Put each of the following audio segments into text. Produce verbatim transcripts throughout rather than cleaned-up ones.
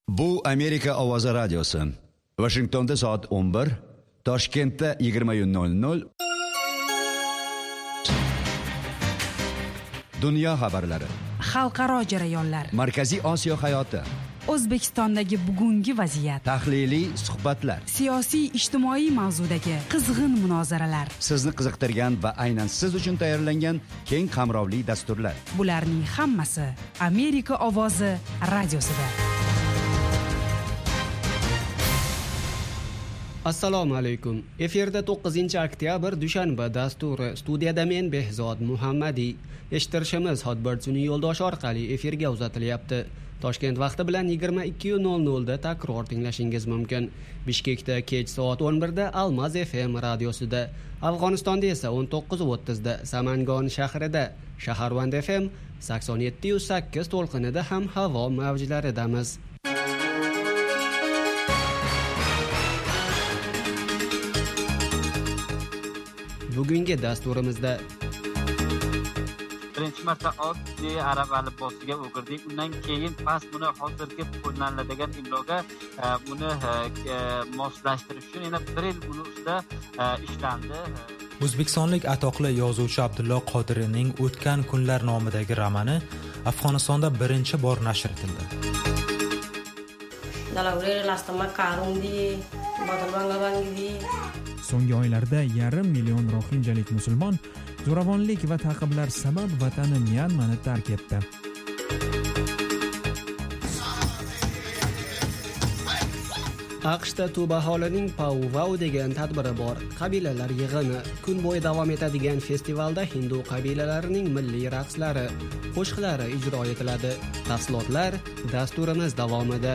Bu Amerika ovozi radiosi. Washingtonda soat o'n bir, Toshkentda yigirma nol nol. Dunyo xabarlari. Xalqaro jarayonlar. Markaziy Osiyo hayoti. O'zbekistondagi bugungi vaziyat. Tahliliy suhbatlar. Siyosiy ijtimoiy mavzudagi qizg'in munozaralar. Sizni qiziqtirgan va aynan siz uchun tayyorlangan keng qamrovli dasturlar. Bularning hammasi Amerika ovozi radiosida. Assalomu alaykum. Efirda to'qqizinchi oktyabr dushanba dasturi. Studiyada men Behzod Muhammadiy. Eshittirishimiz Hotbird-sun'iy yo'ldosh orqali efirga uzatilyapti. Toshkent vaqti bilan yigirma ikki nol nol da takror tinglashingiz mumkin. Bishkekda kech soat o'n bir da Almaz F M radiosida, Afg'onistonda esa o'n to'qqiz o'ttiz da Samangon shahrida, Shaharvand F M sakson yetti nuqta sakkiz to'lqinida ham havo mavjlaridamiz. Bugungi dasturimizda birinchi marta oddiy arab alifbosiga o'girdik. Undan keyin past buni hozirgi qo'llaniladigan imloga buni moslashtirish uchun yana bir yil buni ustida ishlandi. O'zbekistonlik atoqli yozuvchi Abdullo Qodiriyning O'tgan kunlar nomidagi romani Afg'onistonda birinchi bor nashr etildi. So'nggi oylarda yarim million rohinjalik musulmon zo'ravonlik va ta'qiblar sabab vatani Myanmani tark etdi. AQShda Tuba aholining Powwow degan tadbiri bor. Qabilalar yig'ini. Kun bo'yi davom etadigan festivalda hindu qabilalarining milliy raqslari, qo'shiqlari ijro etiladi. Tafsilotlar dasturimiz davomida.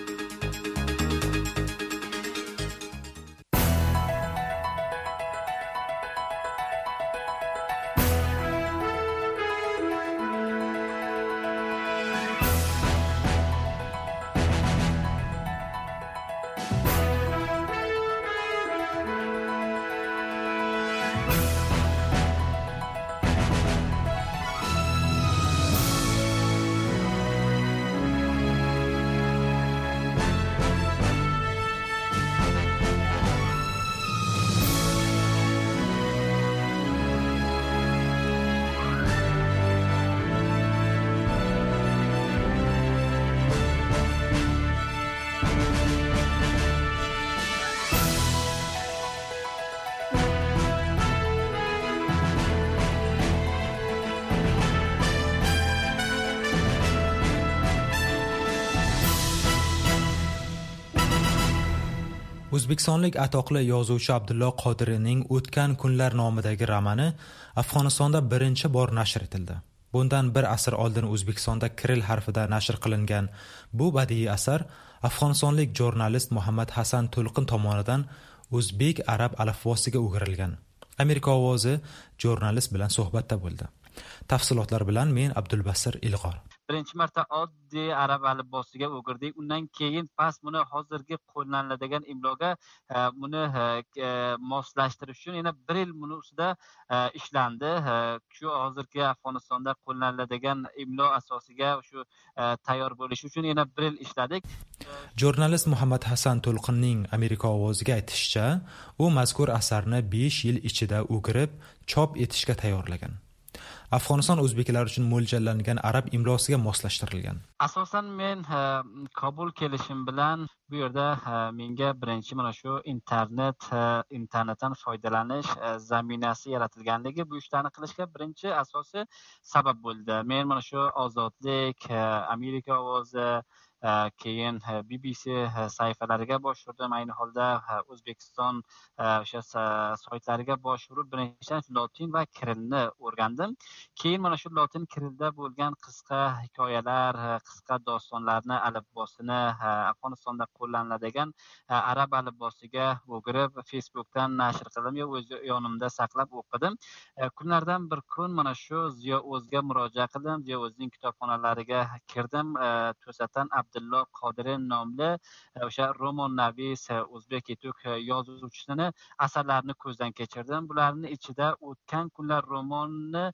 O'zbekistonlik atoqli yozuvchi Abdullo Qodiriyning O'tgan kunlar nomidagi romani Afg'onistonda birinchi bor nashr etildi. Bundan bir asr oldin O'zbekistonda kiril harfida nashr qilingan bu badiiy asar afg'onistonlik jurnalist Muhammad Hasan To'lqin tomonidan o'zbek arab alifbosiga o'girilgan. Amerika ovozi jurnalist bilan suhbatda bo'ldi. Tafsilotlar bilan men Abdulbasir Ilg'or. Birinchi marta oddiy arab alifbosiga o'girdik. Undan keyin past buni hozirgi qo'llaniladigan imloga buni moslashtirish uchun yana bir yil buni ustida ishlandi. Shu hozirgi Afg'onistonda qo'llaniladigan imlo asosiga shu tayyor bo'lish uchun yana bir yil ishladik. Jurnalist Muhammad Hasan To'lqinning Amerika ovoziga aytishicha, u mazkur asarni besh yil ichida o'girib, chop etishga tayyorlagan. Afg'oniston o'zbeklari uchun mo'ljallangan arab imlosiga moslashtirilgan. Asosan men Kabul kelishim bilan bu yerda menga birinchi mana shu internet internetdan foydalanish zaminasi yaratilganligi bu ishlarni qilishga birinchi asosiy sabab bo'ldi. Men mana shu Ozodlik, Amerika ovozi, keyin B B C sayfalariga bosh urdim. Ayni holda O'zbekiston o'sha saytlariga bosh urib birinchidan lotin va kirilni o'rgandim. Keyin mana shu lotin kirilda bo'lgan qisqa hikoyalar, qisqa dostonlarni alifbosini Afg'onistonda qo'llaniladigan arab alifbosiga o'girib Facebookdan nashr qildim va o'z yonimda saqlab o'qidim. Kunlardan bir kun mana shu Ziyo O'zga murojaat qildim. Ziyo O'zning kitobxonalariga kirdim. To'satdan Abdullo Qodiriy nomli o'sha romannavis o'zbek etuk yozuvchisini asarlarini ko'zdan kechirdim. Bularning ichida O'tgan kunlar romani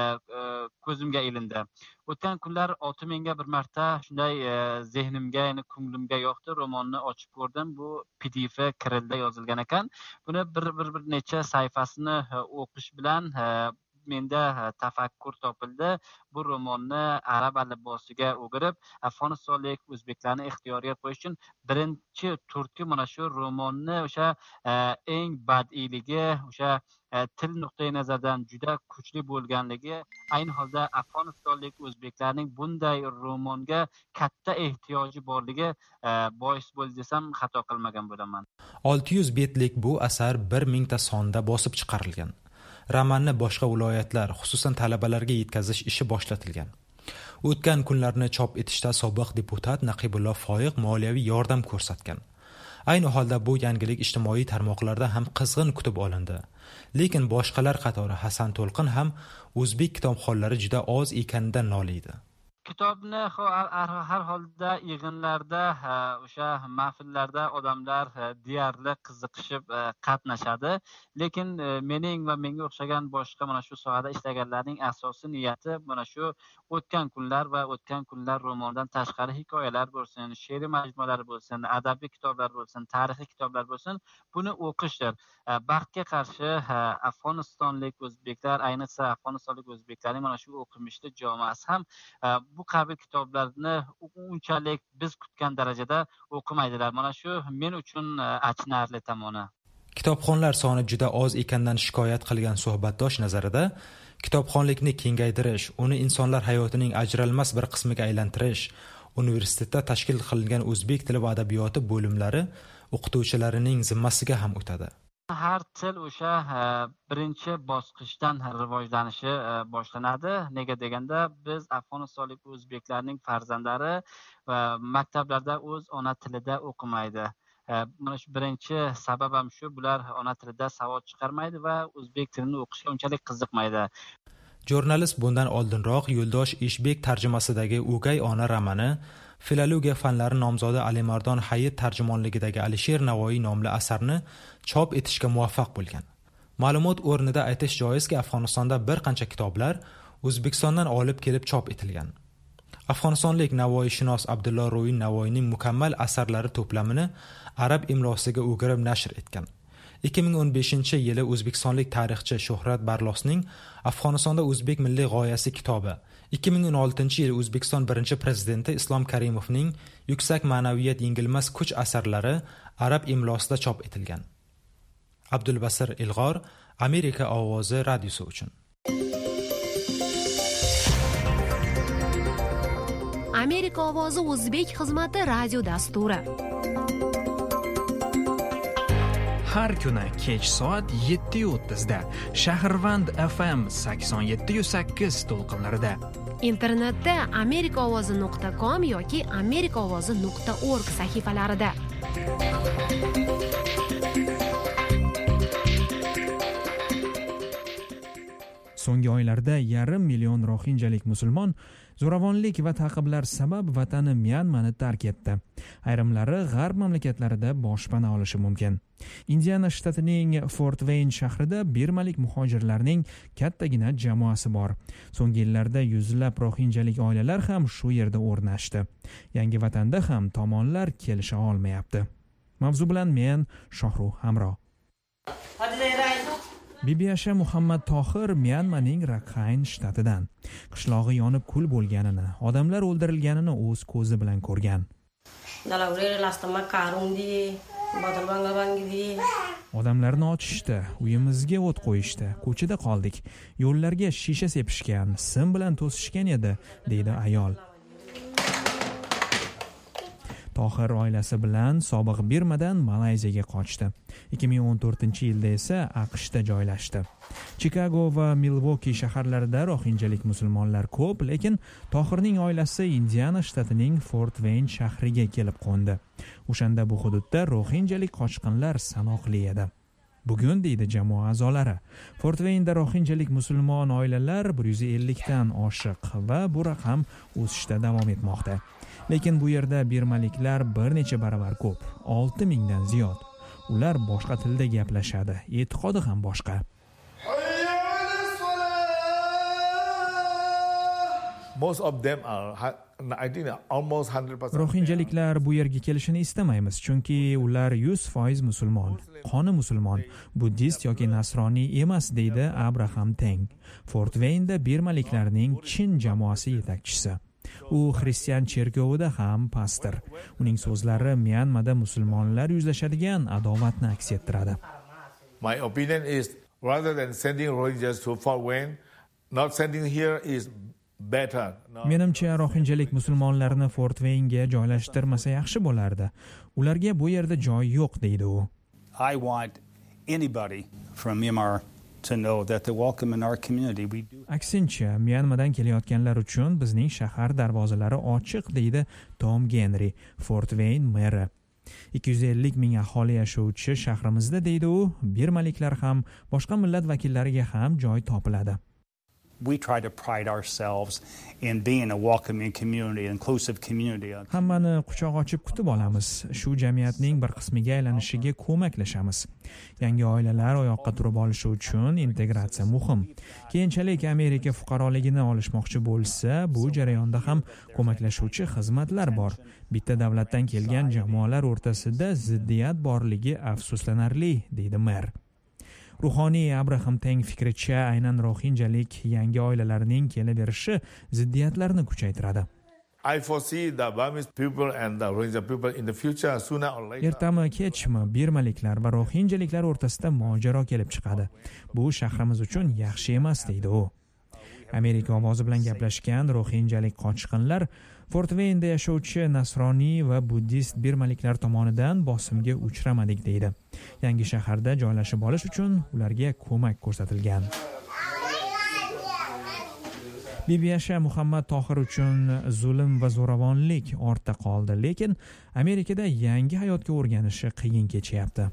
ko'zimga ilindi. O'tgan kunlar oti menga bir marta shunday zehnimga, ya'ni ko'nglimga yoqdi. Romanni ochib ko'rdim. Bu P D F Kirillda yozilgan ekan. Buni bir bir bir necha sayfasini o'qish bilan menda tafakkur topildi. Bu romanni arab alifbosiga o'girib, afg'onistonlik o'zbeklarni ixtiyoriga qo'yish uchun birinchi turtki mana shu romanni o'sha eng badiiyligi, o'sha til nuqtai nazaridan juda kuchli bo'lganligi, ayni holda afg'onistonlik o'zbeklarning bunday romanga katta ehtiyoji borligi bois bo'ldi desam xato qilmagan bo'laman. olti yuz betlik bu asar bir mingta sonda bosib chiqarilgan. Romanni boshqa viloyatlar, xususan talabalarga yetkazish ishi boshlatilgan. O'tgan kunlarni chop etishda sobiq deputat Naqibullo Foyiq moliyaviy yordam ko'rsatgan. Ayni holda bu yangilik ijtimoiy tarmoqlarda ham qizg'in kutib olindi. Lekin boshqalar qatori Hasan To'lqin ham o'zbek kitobxonlari juda oz ekanidan noliydi. Kitobni har holda yig'inlarda, o'sha mahfillarda odamlar deyarli qiziqishib qatnashadi. Lekin mening va menga o'xshagan boshqa mana shu sohada ishlaganlarning asosiy niyati mana shu O'tgan kunlar va O'tgan kunlar romanidan tashqari hikoyalar bo'lsin, she'riy majmualar bo'lsin, adabiy kitoblar bo'lsin, tarixiy kitoblar bo'lsin, buni o'qishdir. Baxtga qarshi Afg'onistonlik o'zbeklar, ayniqsa Afg'onistonlik o'zbeklarning mana shu o'qimishli jamoasi ham bu kabi kitoblarni unchalik biz kutgan darajada o'qimaydilar. Mana shu men uchun achinarli tomoni. Kitobxonlar soni juda oz ekandan shikoyat qilgan suhbatdosh nazarida, kitobxonlikni kengaytirish, uni insonlar hayotining ajralmas bir qismiga aylantirish, universitetda tashkil qilingan o'zbek tili va adabiyoti bo'limlari o'qituvchilarining zimmasiga ham o'tadi. Har til o'sha birinchi bosqichdan rivojlanishi boshlanadi. Nega deganda biz afg'onistonlik o'zbeklarning farzandlari maktablarda o'z ona tilida o'qimaydi. Mana shu birinchi sabab ham shu, bular ona tilida savod chiqarmaydi va o'zbek tilini o'qishga unchalik qiziqmaydi. Jurnalist bundan oldinroq Yo'ldosh Eshbek tarjimasidagi O'gay ona romani, filologiya fanlari nomzodi Alimardon Hayit tarjimonligidagi Alisher Navoiy nomli asarni chop etishga muvaffaq bo'lgan. Ma'lumot o'rnida aytish joizki, Afg'onistonda bir qancha kitoblar O'zbekistondan olib kelib chop etilgan. Afg'onistonlik Navoiyshunos Abdullo Ro'yin Navoiyning mukammal asarlari to'plamini arab imlosiga o'girib nashr etgan. ikki ming o'n beshinchi yili o'zbekistonlik tarixchi Shuhrat Barlosning Afg'onistonda o'zbek milliy g'oyasi kitobi, ikki ming o'n oltinchi yil O'zbekiston birinchi prezidenti Islom Karimovning Yuksak ma'naviyat yengilmas kuch asarlari arab imlosida chop etilgan. Abdulbasir Ilg'or, Amerika ovozi radiosi uchun. Amerika ovozi o'zbek xizmati radio dasturi. Har kuni kech soat yetti o'ttiz da Shahrvand F M sakson yetti nuqta sakkiz to'lqinlarida. Internetda amerika ovozi nuqta com yoki amerika ovozi nuqta org sahifalarida. So'nggi oylarda yarim million rohinjalik musulmon zo'ravonlik va ta'qiblar sabab vatani Myanmani tark etdi. Ayrimlari g'arb mamlakatlarida boshpana olishi mumkin. Indiana shtatining Fort Wayne shahrida birmalik muhojirlarning kattagina jamoasi bor. So'nggi yillarda yuzlab rohinjalik oilalar ham shu yerda o'rnashdi. Yangi vatanda ham tomonlar kelisha olmayapti. Mavzu bilan men Shohruh Hamro. Bibiyasha Muhammad Tohir Myanmaning Rakhine shtatidan. Qishlog'i yonib kul bo'lganini, odamlar o'ldirilganini o'z ko'zi bilan ko'rgan. Odamlarni otishdi, uyimizga o't qo'yishdi, ko'chada qoldik. Yo'llarga shisha sepishgan, sim bilan to'sishgan edi, deydi ayol. Tohir oilasi bilan sobiq Birmadan Malayziyaga qochdi. ikki ming o'n to'rtinchi yilda esa AQShda joylashdi. Chicago va Milwaukee shaharlarida rohinjalik musulmonlar ko'p, lekin Tohirning oilasi Indiana shtatining Fort Wayne shahriga kelib qo'ndi. O'shanda bu hududda rohinjalik qochqinlar sanoqli edi. Bugun deydi jamoa a'zolari, Fort Wayne'da rohinjalik musulmon oilalar bir yuz ellik dan oshiq va bu raqam o'sishda davom etmoqda. lekin bu yerda birmaliklar bir necha baravar ko'p, olti mingdan ziyod. Ular boshqa tilda gaplashadi, e'tiqodi ham boshqa. Most of them are, I think almost one hundred percent. Rohinjaliklar bu yerga kelishini istamaymiz, chunki ular yuz foiz musulmon, qoni musulmon, buddist yoki nasroniy emas, deydi Abraham Teng, Fort Wayne'da birmaliklarning chin jamoasi yetakchisi. U xristian cherkovida ham pastor. Uning so'zlari Myanmada musulmonlar yuzlashadigan adovatni aks ettiradi. My opinion is rather than sending Rohingyas to Fort Wayne, not sending here is better. No. Menimcha rohinjalik musulmonlarni Fort Wayne'ga joylashtirmasa yaxshi bo'lardi. Ularga bu yerda joy yo'q, deydi u. I want anybody from Myanmar to know that they're welcome in our community. We do. Aksincha, Myanmadan kelayotganlar uchun bizning shahar darvozalari ochiq, deydi Tom Genry, Fort Wayne meri. ikki yuz ellik ming aholi yashovchi shahrimizda, deydi u, birmaliklar ham, boshqa millat vakillariga ham joy topiladi. We try to pride ourselves in being a welcoming community, inclusive community. Hammani quchoq ochib kutib olamiz. Shu jamiyatning bir qismiga aylanishiga ko'maklashamiz. Yangi oilalar oyoqqa turib olishi uchun integratsiya muhim. Keyinchalik Amerika fuqaroligini olishmoqchi bo'lsa, bu jarayonda ham ko'maklashuvchi xizmatlar bor. Bitta davlatdan kelgan jamoalar o'rtasida ziddiyat borligi afsuslanarli, deydi mer. Ruhoniy Abraham Teng fikricha, aynan rohinjalik yangi oilalarning kelaverishi ziddiyatlarni kuchaytiradi. I foresee the Burmese people and the Rohingya people in the future sooner or later. Ertami kechmi birmaliklar va rohinjaliklar o'rtasida mojaro kelib chiqadi. Bu shahrimiz uchun yaxshi emas, deydi u. Amerika ovozi bilan gaplashgan rohinjalik qochqinlar Fort Wayne'da yashovchi nasroniy va buddist birmaliklar tomonidan bosimga uchramadik, deydi. Yangi shaharda joylashib olish uchun ularga ko'mak ko'rsatilgan. Bibiyasha Muhammad Tohir uchun zulm va zo'ravonlik ortda qoldi, lekin Amerikada yangi hayotga o'rganishi qiyin kechyapti.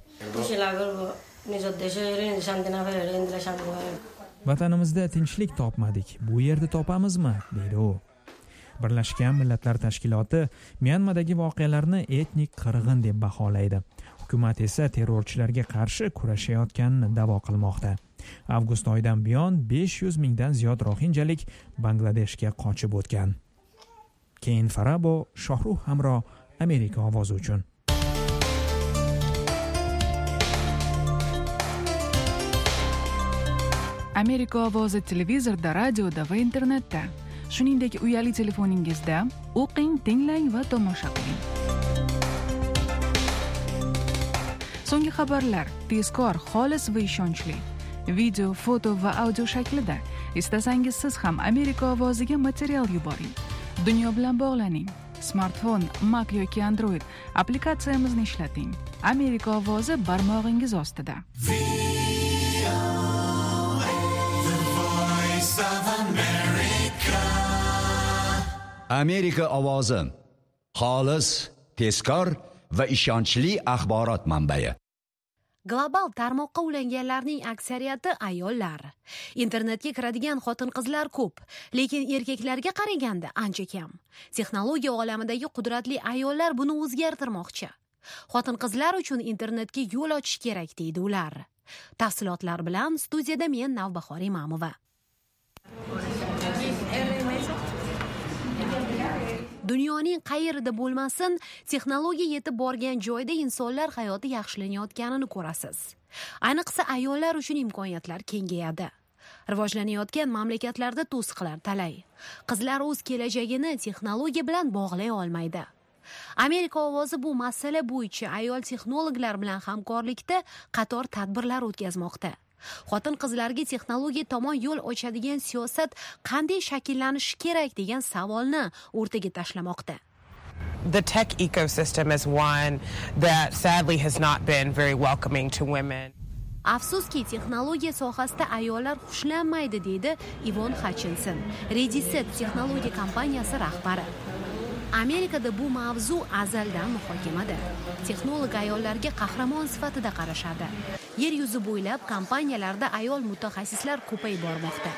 Vatanimizda tinchlik topmadik, bu yerda topamizmi, deydi u. Birlashgan Millatlar Tashkiloti Myanmadagi voqealarni etnik qirg'in deb baholaydi. Hukumat esa terrorchilarga qarshi kurashayotganini da'vo qilmoqda. Avgust oyidan buyon besh yuz mingdan ziyod rohinjalik Bangladeshga qochib o'tgan. Keyin Farabo, Shohruh Hamro, Amerika ovozi uchun. Amerika ovozi televizorda, radioda va internetda. Shuningdek, uyali telefoningizda o'qing, tinglang va tomosha qiling. So'nggi xabarlar tezkor, xolis va ishonchli. Video, foto va audio shaklida. Istasangiz siz ham Amerika ovoziga material yuboring. Dunyo bilan bog'laning. Smartfon, Mac yoki Android applikatsiyamizni ishlating. Amerika ovozi barmog'ingiz ostida. Amerika ovozi xolis, tezkor va ishonchli axborot manbai. Global tarmoqqa ulanganlarning aksariyati ayollar. Internetga kiradigan xotin-qizlar ko'p, lekin erkaklarga qaraganda ancha kam. Texnologiya olamidagi qudratli ayollar buni o'zgartirmoqchi. Xotin-qizlar uchun internetga yo'l ochish kerak, deydi ular. Tafsilotlar bilan studiyada men Navbahor Imamova. Dunyoning qayerida bo'lmasin, texnologiya yetib borgan joyda insonlar hayoti yaxshilanayotganini ko'rasiz. Ayniqsa ayollar uchun imkoniyatlar kengayadi. Rivojlanayotgan mamlakatlarda to'siqlar talay. Qizlar o'z kelajagini texnologiya bilan bog'lay olmaydi. Amerika ovozi bu masala bo'yicha ayol texnologlar bilan hamkorlikda qator tadbirlar o'tkazmoqda. Xotin-qizlarga texnologiya tomon yo'l ochadigan siyosat qanday shakllanishi kerak degan savolni o'rtaga tashlamoqda. The tech ecosystem is one that sadly has not been very welcoming to women. Afsuski, texnologiya sohasida ayollar xushlanmaydi, deydi Ivon Hutchinson, Rediset texnologiya kompaniyasi rahbari. Amerikada bu mavzu azaldan muhokamada. Texnolog ayollarga qahramon sifatida qarashadi. Yer yuzi bo'ylab kompaniyalarda ayol mutaxassislar ko'payib bormoqda.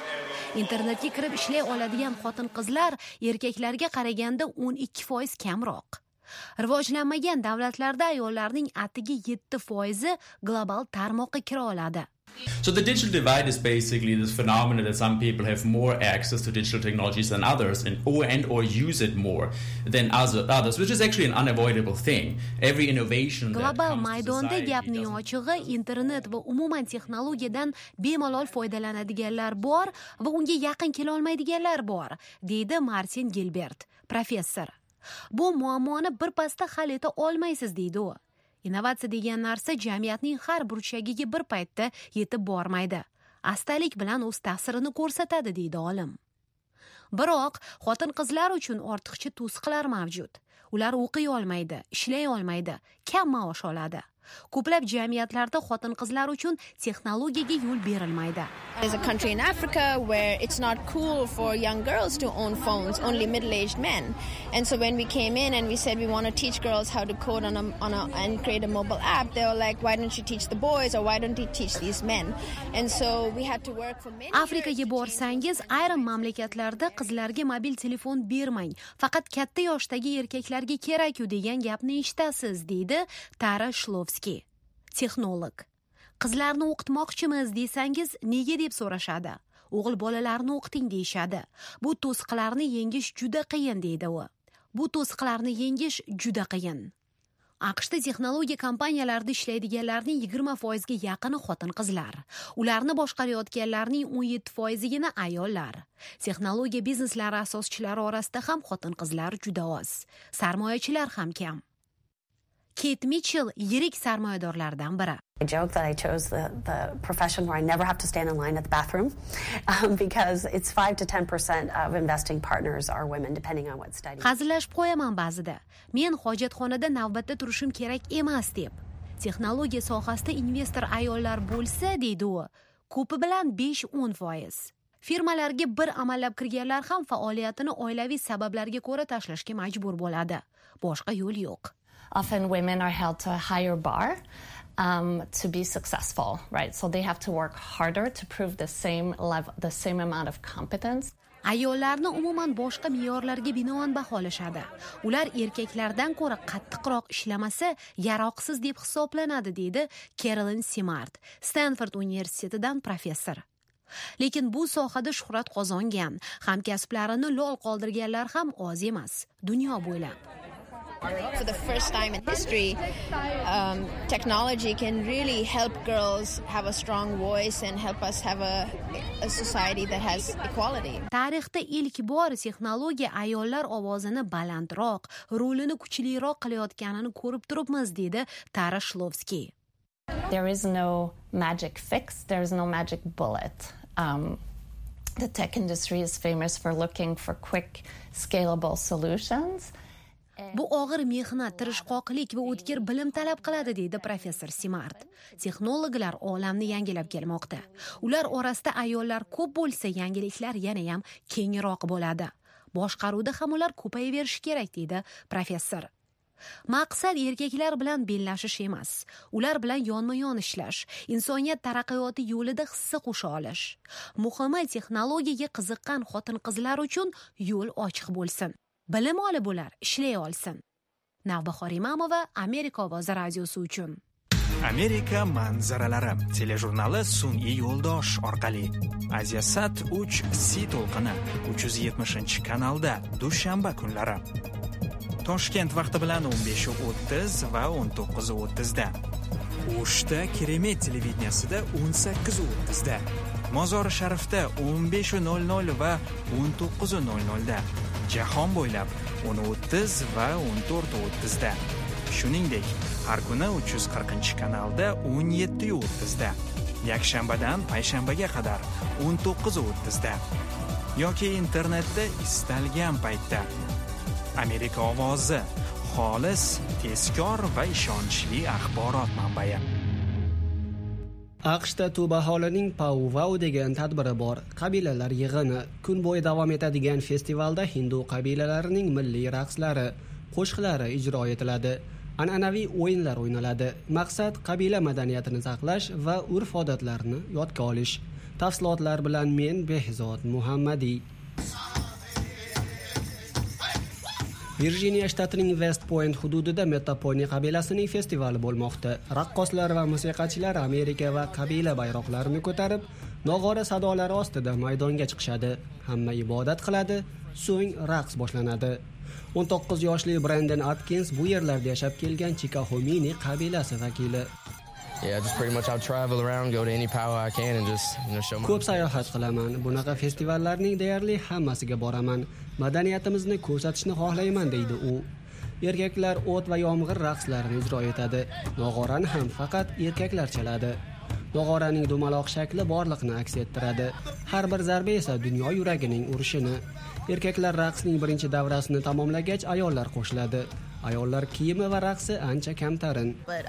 Internetga kirib ishlay oladigan xotin-qizlar erkaklarga qaraganda o'n ikki foiz kamroq. Rivojlanmagan davlatlarda ayollarning atigi yetti foizi global tarmoqqa kira oladi. So the digital divide is basically this phenomenon that some people have more access to digital technologies than others and or and or use it more than others, which is actually an unavoidable thing. Every innovation global maydonda gapning ochig'i internet va umuman texnologiyadan bemalol foydalanadiganlar bor va unga yaqin kela olmaydiganlar bor, deydi Martin Gilbert, professor. Bu muammoni birpasda hal eta olmaysiz, deydi u. Innovatsiya degan narsa jamiyatning har burchagiga bir paytda yetib bormaydi. Astalik bilan o'z ta'sirini ko'rsatadi, deydi olim. Biroq xotin-qizlar uchun ortiqcha to'siqlar mavjud. Ular o'qiy olmaydi, ishlay olmaydi, kam maosh oladi. Ko'plab jamiyatlarda xotin-qizlar uchun texnologiyaga yo'l berilmaydi. There's a country in Africa where it's not cool for young girls to own phones, only middle-aged men. And so when we came in and we said we want to teach girls how to code on a, on a and create a mobile app, they were like, why don't you teach the boys or why don't you teach these men? And so we had to work for many Afrikaga borsangiz, ayrim mamlakatlarda qizlarga mobil telefon bermang, faqat katta yoshdagi erkaklarga kerak-ku degan gapni eshitasiz, deydi Tara Shlovskiy, texnolog. Qizlarni o'qitmoqchimiz desangiz, nega deb so'rashadi. O'g'il bolalarni o'qiting deyshadi. Bu to'siqlarni yengish juda qiyin, deydi u. Bu to'siqlarni yengish juda qiyin. AQShda texnologiya kompaniyalarida ishlaydiganlarning yigirma foizga yaqini xotin-qizlar. Ularni boshqarayotganlarning o'n yetti foizigina ayollar. Texnologiya bizneslari asoschilari orasida ham xotin-qizlar juda oz. Sarmoyachilar ham kam. Kate Mitchell yirik sarmoyadorlardan biri. I joke that I chose the, the profession where I never have to stand in line at the bathroom um, because it's five to ten percent of investing partners are women depending on what study. Hazillashib qo'yaman ba'zida. Men hojatxonada navbatda turishim kerak emas deb. Texnologiya sohasida investor ayollar bo'lsa, deydi u, ko'pi bilan besh o'n foiz. Firmalarga bir amallab kirganlar ham faoliyatini oilaviy sabablarga ko'ra tashlashga majbur bo'ladi. Boshqa yo'l yo'q. Often women are held to a higher bar um, to be successful, right? So they have to work harder to prove the same level, the same amount of competence. Ayollarni umuman boshqa me'yorlarga binoan baholashadi. Ular erkaklardan ko'ra qattiqroq ishlamasa, yaroqsiz deb hisoblanadi, deydi Carolyn Simard, Stanford universitetidan professor. Lekin bu sohada shuhrat qozongan, hamkasblarini lol qoldirganlar ham oz emas, dunyo bo'ylab. For the first time in history, um, technology can really help girls have a strong voice and help us have a, a society that has equality. Tarixda ilk bor texnologiya ayollar ovozini balandroq, rolini kuchliroq qilayotganini ko'rib turibmiz, dedi Tara Shlovskiy. There is no magic fix, there is no magic bullet. Um, the tech industry is famous for looking for quick, scalable solutions. Bu og'ir mehnat, tirishqoqlik va o'tkir bilim talab qiladi, deydi professor Simard. Texnologlar olamni yangilab kelmoqda. Ular orasida ayollar ko'p bo'lsa, yangiliklar yana ham kengroq bo'ladi. Boshqaruvda ham ular ko'payaverishi kerak, deydi professor. Maqsad erkaklar bilan bellashish emas, ular bilan yonma-yon ishlash, insoniyat taraqqiyoti yo'lida hissa qo'sha olish. Muhimi, texnologiyaga qiziqqan xotin-qizlar uchun yo'l ochiq bo'lsin. Bilim olib ular ishlay olsin. Navbahor Imamova, Amerika ovozi radiosi uchun. Amerika manzaralari telejurnali sun'iy yo'ldosh orqali Asiasat uch C to'lqini uch yuz yetmishinchi kanalda dushanba kunlari. Toshkent vaqti bilan o'n besh o'ttiz va o'n to'qqiz o'ttiz da. O'shda Keremet televideniyasida o'n sakkiz o'ttiz da. Mozori Sharifda o'n besh nol nol va o'n to'qqiz nol nol da. Jahon bo'ylab o'n o'ttiz va o'n to'rt o'ttiz da. Shuningdek, har kuni uch yuz qirqinchi kanalda o'n yetti o'ttiz da. Yakshanbadan payshanbaga qadar o'n to'qqiz o'ttiz da. Yoki internetda istalgan paytda. Amerika ovozi, xolis, tezkor va ishonchli axborot manbai. AQShda Tubaholining Powwow degan tadbiri bor. Qabilalar yig'ini kun bo'yi davom etadigan festivalda hindu qabilalarining milliy raqslari, qo'shiqlari ijro etiladi. An'anaviy o'yinlar o'ynaladi. Maqsad qabila madaniyatini saqlash va urf-odatlarni yodga olish. Tafsilotlar bilan men Behzod Muhammadiy. Virjiniya shtatining West Point hududida Metaponi qabilasining festivali bo'lmoqda. Raqqoslar va musiqachilar Amerika va qabila bayroqlarini ko'tarib, nog'ora sadolari ostida maydonga chiqishadi. Hamma ibodat qiladi, so'ng raqs boshlanadi. o'n to'qqiz yoshli Brandon Atkins bu yerlarda yashab kelgan Chikahomini qabilasi vakili. Yeah, just pretty much I'll travel around, go to any powwow I can and just, you know, show my... Ko'p sayohat qilaman. Bunaqa festivallarning deyarli hammasiga boraman. Madaniyatimizni ko'rsatishni xohlayman, deydi u. Erkaklar o't va yomg'ir raqslarini ijro etadi. Nog'orani ham faqat erkaklar chaladi. Nog'oraning dumaloq shakli borliqni aks ettiradi. Har bir zarba esa dunyo yuragining urishini. Erkaklar raqsning birinchi davrasini tamomlagach, ayollar qo'shiladi. Ayollar kiyimi va raqsi ancha kamtarin.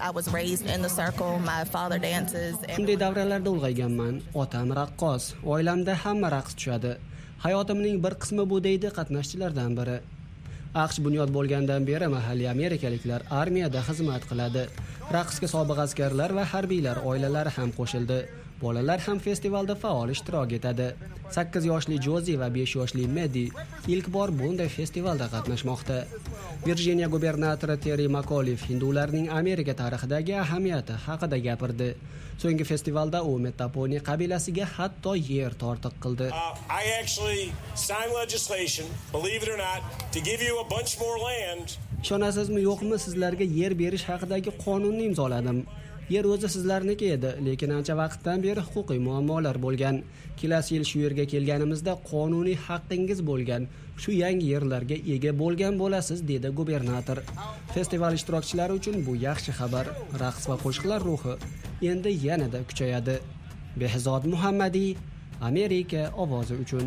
Shunday davralarda ulg'ayganman. Otam raqqos, oilamda hamma raqs tushadi. Hayotimning bir qismi bu, deydi qatnashchilardan biri. AQSh bunyod bo'lgandan beri mahalliy amerikaliklar armiyada xizmat qiladi. Raqsga sobiq askarlar va harbiylar oilalari ham qo'shildi. Bolalar ham festivalda faol ishtirok etadi. sakkiz yoshli Jozi va besh yoshli Medi ilk bor bunday festivalda qatnashmoqda. Virjiniya gubernatori Terry McAuliffe hindularning Amerika tarixidagi ahamiyati haqida gapirdi. So'nggi festivalda u Metaponi qabilasiga hatto yer tortiq qildi. Uh, I actually signed legislation, believe it or not, to give you a bunch more land. Ishonasizmi yo'qmi, sizlarga yer berish haqidagi qonunni imzoladim. Yer o'zi sizlarniki edi, lekin ancha vaqtdan beri huquqiy muammolar bo'lgan. Kelasi yil shu yerga kelganimizda qonuniy haqqingiz bo'lgan, shu yangi yerlarga ega bo'lgan bo'lasiz, dedi gubernator. Festival ishtirokchilari uchun bu yaxshi xabar. Raqs va qo'shiqlar ruhi endi yanada kuchayadi. Behzod Muhammadiy, Amerika ovozi uchun.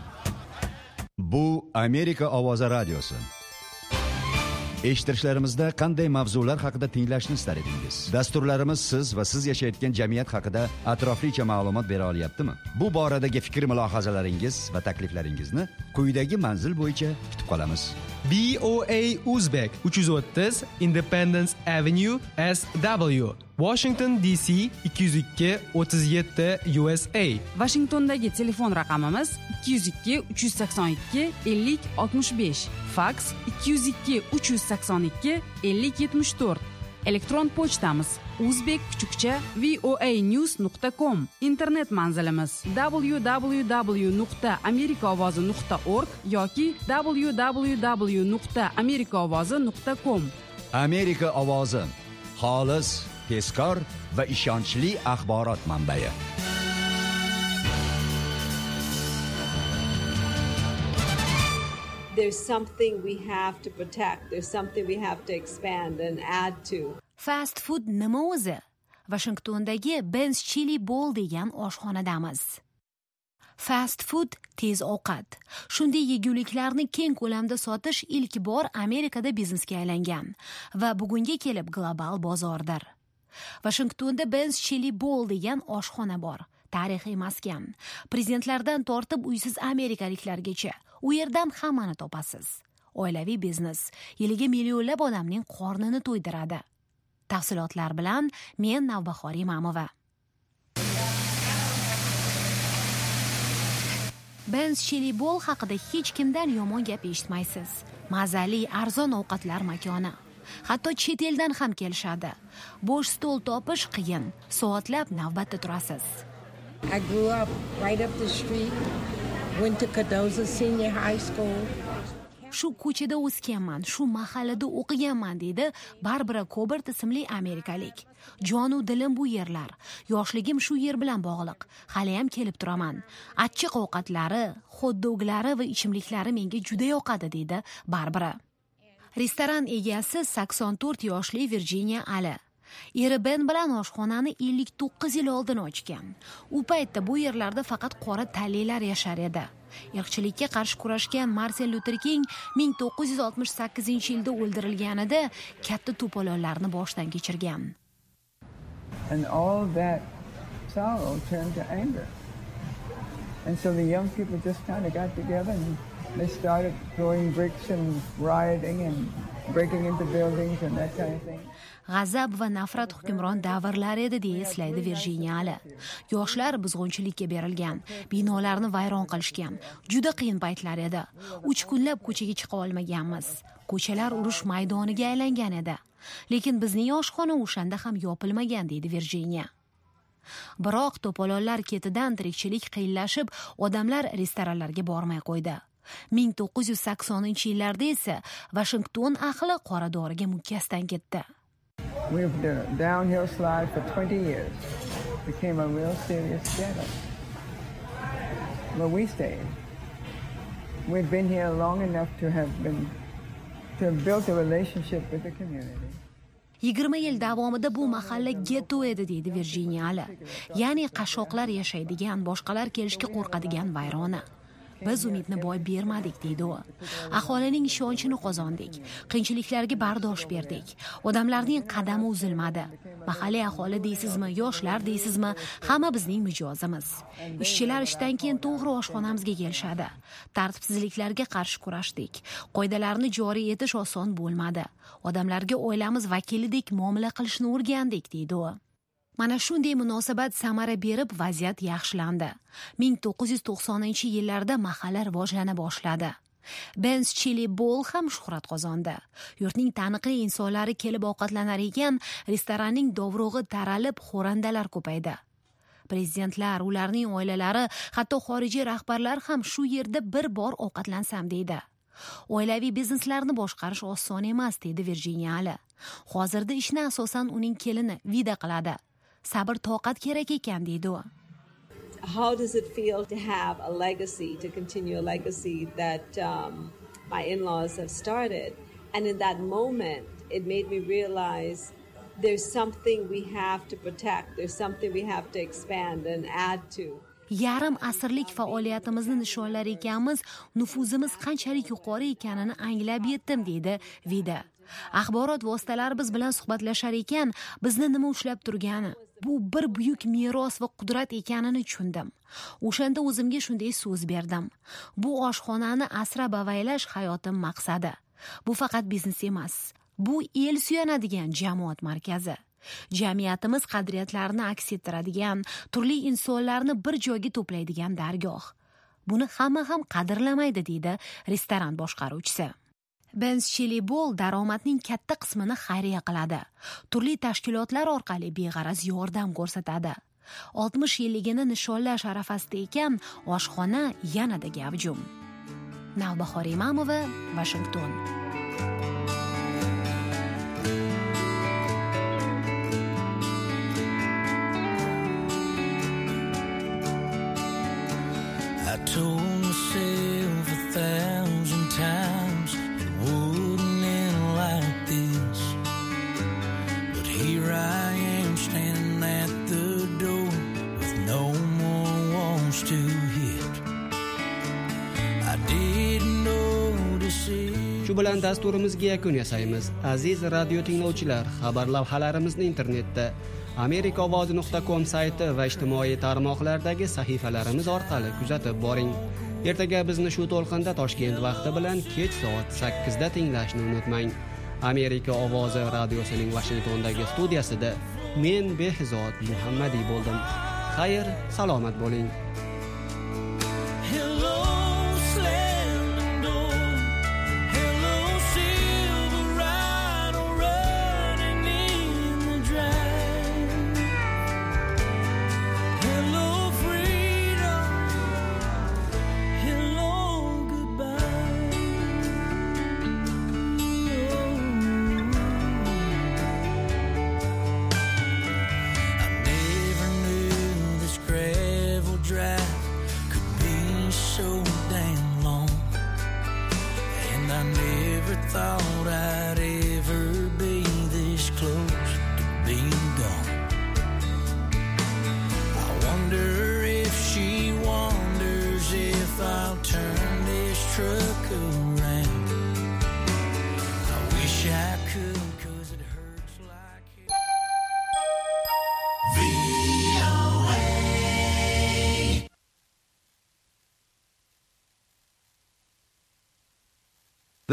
Bu Amerika ovozi radiosi. Eshittirishlarimizda qanday mavzular haqida tinglashni istar edingiz? Dasturlarimiz siz va siz yashayotgan jamiyat haqida atroflicha ma'lumot bera olyaptimi? Bu boradagi fikr-mulohazalaringiz va takliflaringizni quyidagi manzil bo'yicha kutib qolamiz. B O A Uzbek uch yuz o'ttiz Independence Avenue S W Washington D C ikki yuz ikki o'ttiz yetti U S A. Washingtondagi telefon raqamimiz ikki yuz ikki uch yuz sakson ikki ellik oltmish besh. Fax ikki yuz ikki uch yuz sakson ikki ellik yetmish to'rt. Elektron pochtamiz uzbek kuchukcha voanews nuqta com. Internet manzilimiz w w w nuqta amerika ovozi nuqta org yoki w w w nuqta amerika ovozi nuqta com. Amerika ovozi xolis, tezkor va ishonchli axborot manbai. There's something we have to protect. There's something we have to expand and add to. Fast food nima o'zi? Washingtondagi Ben's Chili Bowl degan oshxonadamiz. Fast food tez ovqat. Shunday yeguliklarni keng ko'lamda sotish ilk bor Amerikada biznesga aylangan va bugunga kelib global bozordir. Washingtonda Ben's Chili Bowl degan oshxona bor. Tarixiy maskan. Prezidentlardan tortib uysiz amerikaliklargacha u yerdan hammani topasiz. Oilaviy biznes yiliga millionlab odamning qornini to'ydiradi. Tafsilotlar bilan men Navbahor Imamova. Ben's Chili Bowl haqida hech kimdan yomon gap eshitmaysiz. Mazali, arzon ovqatlar makoni. Hatto chet eldan ham kelishadi. Bo'sh stol topish qiyin. Soatlab navbatda turasiz. I grew up right up the street. Went to Cardozo Senior High School. Shu ko'chada o'sganman, shu mahallada o'qiganman, deydi Barbara Cobert ismli amerikalik. Jonu dilim bu yerlar. Yoshligim shu yer bilan bog'liq. Hali ham kelib turaman. Achchiq ovqatlari, hot-doglari va ichimliklari menga juda yoqadi, deydi Barbara. Restoran egasi sakson to'rt yoshli Virginia Ali. Eri Ben bilan oshxonani ellik to'qqiz yil oldin ochgan. U paytda bu yerlarda faqat qora tallilar yashar edi. Irqchilikka qarshi kurashgan Martin Luther King ming to'qqiz yuz oltmish sakkizinchi yilda o'ldirilganida katta to'polonlarni boshdan kechirgan. And all that sorrow turned to anger. And so the young people just kind of got together and they started throwing bricks and rioting and breaking into buildings and that kind of thing. G'azab va nafrat hukmron davrlar edi deya eslaydi Virjiniya Ali. Yoshlar buzg'unchilikka berilgan, binolarni vayron qilishgan. Juda qiyin paytlar edi. uch kunlab ko'chaga chiqa olmaganmiz. Ko'chalar urush maydoniga aylangan edi. Lekin bizning oshxona o'shanda ham yopilmagan deydi Virjiniya. Biroq to'polonlar ketidan tirikchilik qiyinlashib, odamlar restoranlarga bormay qo'ydi. ming to'qqiz yuz saksoninchi yillarda esa Washington ahli qora doriga mukkasdan ketdi. We've done a downhill slide for twenty years. Became a real serious ghetto. But we stayed. We've been here long enough to have been to have built a relationship with the community. yigirma yil davomida bu mahalla getto edi deydi Virjiniya Ali. Ya'ni qashshoqlar yashaydigan, boshqalar kelishga qo'rqadigan vayrona. Biz umidni boy bermadik deydi u. Aholining ishonchini qozondik. Qiyinchiliklarga bardosh berdik. Odamlarning qadami uzilmadi. Mahalliy aholi deysizmi, yoshlar deysizmi, hamma bizning mijozimiz. Ishchilar ishdan keyin to'g'ri oshxonamizga kelishadi. Tartibsizliklarga qarshi kurashdik. Qoidalarni joriy etish oson bo'lmadi. Odamlarga oilamiz vakilidek muomala qilishni o'rgandik deydi u. Mana shunday munosabat samara berib vaziyat yaxshilandi. ming to'qqiz yuz to'qsoninchi yillarda mahalla rivojlana boshladi. Ben's Chili Bowl ham shuhrat qozondi. Yurtning taniqli insonlari kelib ovqatlanar ekan, restoranning dovrug'i taralib, xo'randalar ko'paydi. Prezidentlar, ularning oilalari, hatto xorijiy rahbarlar ham shu yerda bir bor ovqatlansam deydi. Oilaviy bizneslarni boshqarish oson emas deydi Virjiniya Ali. Hozirda ishni asosan uning kelini Vida qiladi. Sabr toqat kerak ekan deydi u. How does it feel to have a legacy, to continue a legacy that um, my in-laws have started? And in that moment, it made me realize there's something we have to protect, there's something we have to expand and add to. Yarim asrlik faoliyatimizni nishonlar ekanmiz, nufuzimiz qanchalik yuqori ekanini anglab yetdim deydi Vida. Axborot vositalari biz bilan suhbatlashar ekan, bizni nima ushlab turgani, bu bir buyuk meros va qudrat ekanini tushundim. O'shanda o'zimga shunday so'z berdim. Bu oshxonani asrab-avaylash hayotim maqsadi. Bu faqat biznes emas. Bu el suyanadigan jamoat markazi. Jamiyatimiz qadriyatlarini aks ettiradigan, turli insonlarni bir joyga to'playdigan dargoh. Buni hamma ham qadrlamaydi deydi restoran boshqaruvchisi. Ben's Chili Bowl daromadning katta qismini xayriya qiladi. Turli tashkilotlar orqali beg'araz yordam ko'rsatadi. oltmish yilligini nishonlash arafasida ekan, oshxona yanada gavjum. Navbahor Imamova, Washington. I told myself a thousand times it wouldn't end like this, but here I am standing at the door with no more walls to hit. I didn't notice it. Shu bilan dasturimizga yakun yasaymiz. Aziz radio tinglovchilar, xabar lavhalarimizni internetda amerika ovozi nuqta com sayti va ijtimoiy tarmoqlardagi sahifalarimiz orqali kuzatib boring. Ertaga bizni shu to'lqinda Toshkent vaqti bilan kech soat sakkizda tinglashni unutmang. Amerika ovozi radiosining Washingtondagi studiyasida men Behzod Muhammadiy bo'ldim. Xayr, salomat bo'ling. Drive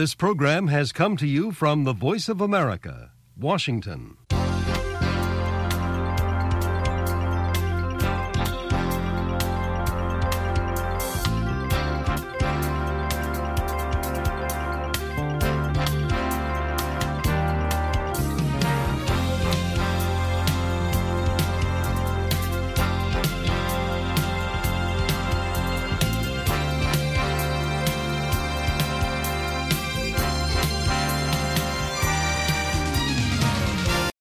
This program has come to you from the Voice of America, Washington.